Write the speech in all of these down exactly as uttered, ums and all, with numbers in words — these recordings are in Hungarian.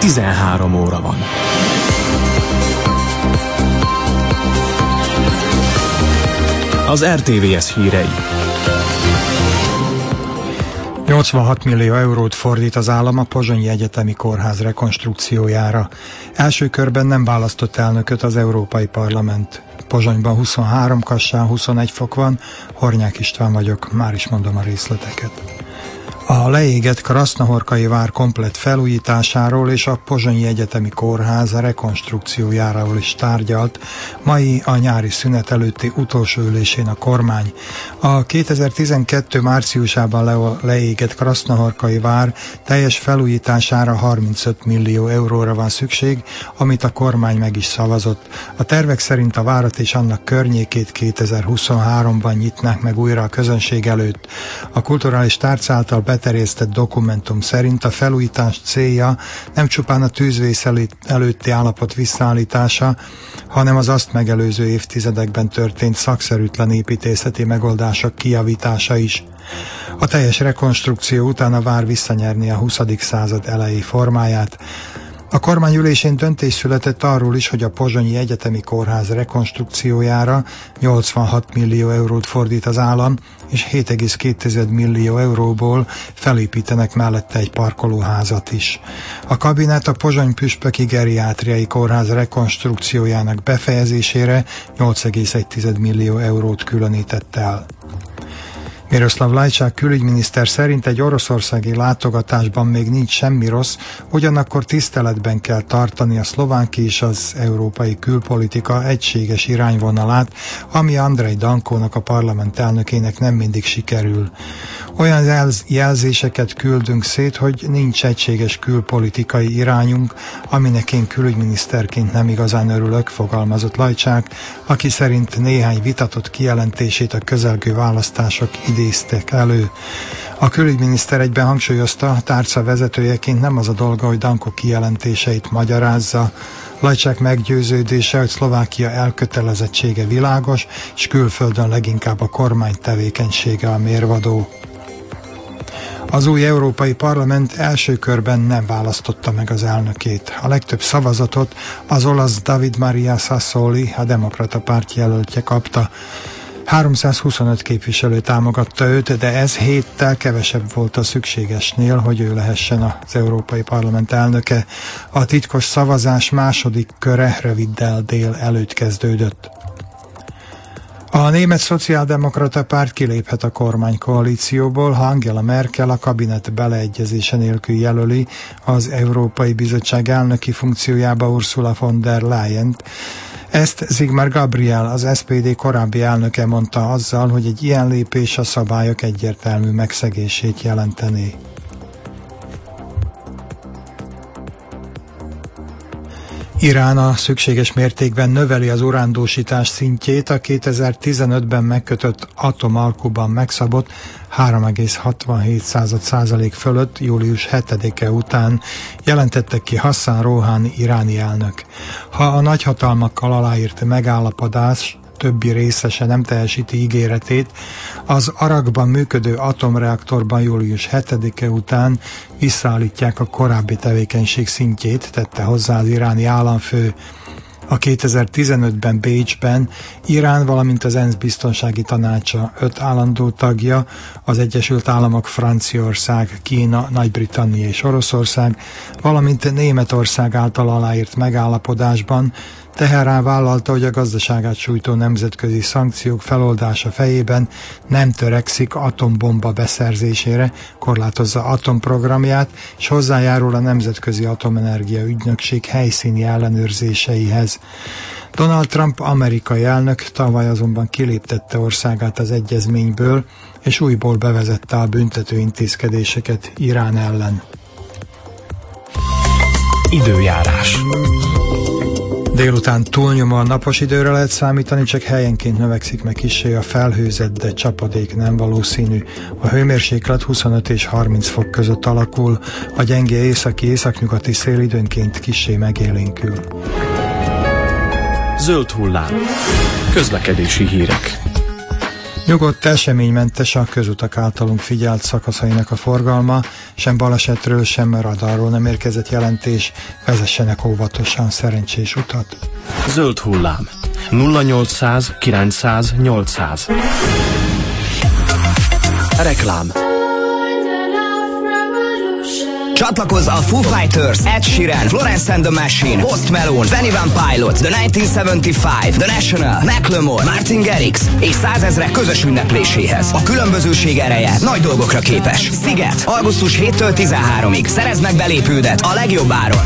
tizenhárom óra van. Az er té vé es hírei. nyolcvanhat millió eurót fordít az állam a Pozsonyi Egyetemi Kórház rekonstrukciójára. Első körben nem választott elnököt az Európai Parlament. Pozsonyban huszonhárom, Kassán huszonegy fok van, Hornyák István vagyok, már is mondom a részleteket. A leégett Krasznahorkai vár komplett felújításáról és a Pozsonyi Egyetemi Kórház rekonstrukciójáról is tárgyalt mai a nyári szünet előtti utolsó ülésén a kormány. A kétezer-tizenkettő márciusában le- leégett Krasznahorkai vár teljes felújítására harmincöt millió euróra van szükség, amit a kormány meg is szavazott. A tervek szerint a várat és annak környékét kétezer-huszonháromban nyitnák meg újra a közönség előtt. A kulturális tárca által beterjesztett dokumentum szerint a felújítás célja nem csupán a tűzvész előtti állapot visszaállítása, hanem az azt megelőző évtizedekben történt szakszerűtlen építészeti megoldások kijavítása is. A teljes rekonstrukció után a vár visszanyerni a huszadik század elejé formáját. A kormányülésén döntés született arról is, hogy a Pozsonyi Egyetemi Kórház rekonstrukciójára nyolcvanhat millió eurót fordít az állam, és hét egész két millió euróból felépítenek mellette egy parkolóházat is. A kabinet a Pozsony Püspöki Geriátriai Kórház rekonstrukciójának befejezésére nyolc egész egy millió eurót különített el. Miroslav Lajčák külügyminiszter szerint egy oroszországi látogatásban még nincs semmi rossz, ugyanakkor tiszteletben kell tartani a szlováki és az európai külpolitika egységes irányvonalát, ami Andrej Dankónak, a parlament elnökének nem mindig sikerül. Olyan jelz- jelzéseket küldünk szét, hogy nincs egységes külpolitikai irányunk, aminek én külügyminiszterként nem igazán örülök, fogalmazott Lajčák, aki szerint néhány vitatott kijelentését a közelgő választások idéztek elő. A külügyminiszter egyben hangsúlyozta, tárca vezetőjeként nem az a dolga, hogy Danko kijelentéseit magyarázza. Lajčák meggyőződése, hogy Szlovákia elkötelezettsége világos, és külföldön leginkább a kormány tevékenysége a mérvadó. Az új Európai Parlament első körben nem választotta meg az elnökét. A legtöbb szavazatot az olasz David Maria Sassoli, a Demokrata Párt jelöltje kapta. háromszázhuszonöt képviselő támogatta őt, de ez héttel kevesebb volt a szükségesnél, hogy ő lehessen az Európai Parlament elnöke. A titkos szavazás második köre röviddel dél előtt kezdődött. A német szociáldemokrata párt kiléphet a kormánykoalícióból, ha Angela Merkel a kabinet beleegyezése nélkül jelöli az Európai Bizottság elnöki funkciójába Ursula von der Leyent. Ezt Sigmar Gabriel, az es pé dé korábbi elnöke mondta azzal, hogy egy ilyen lépés a szabályok egyértelmű megszegését jelentené. Irán a szükséges mértékben növeli az urándósítás szintjét a kétezer-tizenötben megkötött atomalkuban megszabott három egész hatvanhét százalék fölött július hetedike után, jelentette ki Hassan Rouhani iráni elnök. Ha a nagyhatalmakkal aláírt megállapodás többi részese nem teljesíti ígéretét, az Arakban működő atomreaktorban július hetedike után visszaállítják a korábbi tevékenység szintjét, tette hozzá az iráni államfő. A kétezer-tizenötben Bécsben Irán, valamint az ENSZ biztonsági tanácsa öt állandó tagja, az Egyesült Államok, Franciaország, Kína, Nagy-Britannia és Oroszország, valamint Németország által aláírt megállapodásban Teherán vállalta, hogy a gazdaságát sújtó nemzetközi szankciók feloldása fejében nem törekszik atombomba beszerzésére, korlátozza atomprogramját, és hozzájárul a Nemzetközi Atomenergia Ügynökség helyszíni ellenőrzéseihez. Donald Trump amerikai elnök tavaly azonban kiléptette országát az egyezményből, és újból bevezette a büntető intézkedéseket Irán ellen. Időjárás. Délután túlnyomóan napos időre lehet számítani, csak helyenként növekszik meg kissé a felhőzet, de csapadék nem valószínű. A hőmérséklet huszonöt és harminc fok között alakul, a gyenge északi északnyugati szél időnként kissé megélénkül. Zöld hullám. Közlekedési hírek. Nyugodt, eseménymentes a közutak általunk figyelt szakaszainak a forgalma, sem balesetről, sem radarról nem érkezett jelentés, vezessenek óvatosan, szerencsés utat. Zöld hullám. nulla nyolcszáz kilencszáz nyolcszáz. Reklám. Csatlakozz a Foo Fighters, Ed Sheeran, Florence and the Machine, Post Malone, Twenty One Pilots, The nineteen seventy-five, The National, Macklemore, Martin Garrix és százezrek közös ünnepléséhez. A különbözőség ereje nagy dolgokra képes. Sziget, augusztus hétől tizenharmadikig. Szerezd meg belépődet a legjobb áron.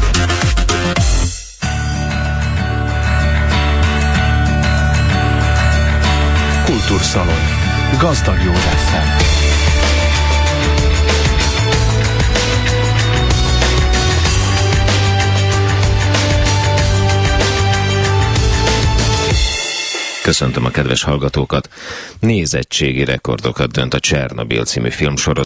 Kultúrszalon. Gazdag Józseffel. Köszöntöm a kedves hallgatókat! Nézettségi rekordokat dönt a Csernobil című filmsorozat.